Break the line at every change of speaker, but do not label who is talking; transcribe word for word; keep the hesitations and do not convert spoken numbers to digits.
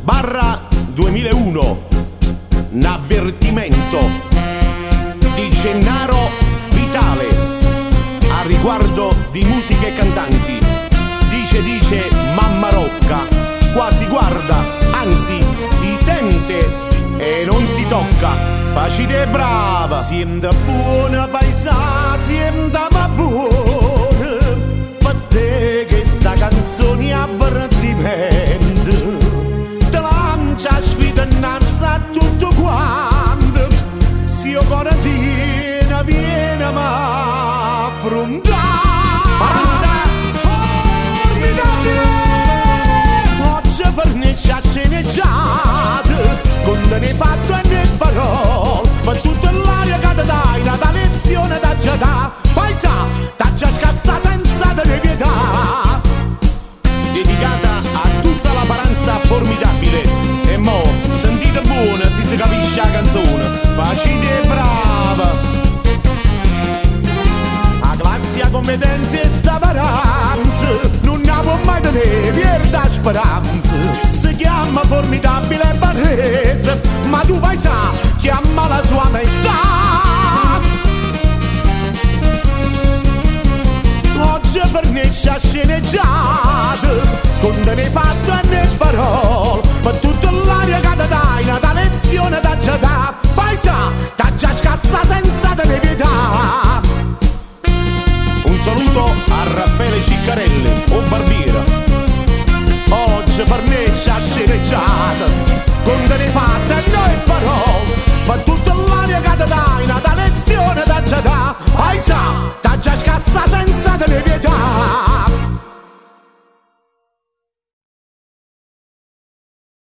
barra duemilauno, un avvertimento di Gennaro Vitale a riguardo di musiche cantanti. Dice dice mamma Rocca, qua si guarda, anzi si sente e non si tocca. Facite brava, sienta buona paesà, sienta ma buona, per te che sta canzone è avvertimento, te lancia sfida innanzi a tutto quanto, se io cuore tiene, viene ma affrontare. Paranza, formidabile, oggi per ne ci ha sceneggiato, con ne fatto e ne farò, per tutta l'aria che ti dai, la lezione da già da, paesà, t'ha già scassa senza te ne pietà. Dedicata a tutta la paranza formidabile, e mo, sentite buona, si si capisce la canzone, facite brava. A classe a competenza e sta paranza, non ne può mai tenere, perda speranza, si chiama formidabile Barrese, ma tu paesà, chiama la sua maestà. Oggi per ne ci ha sceneggiato, con ne fatto e ne farò,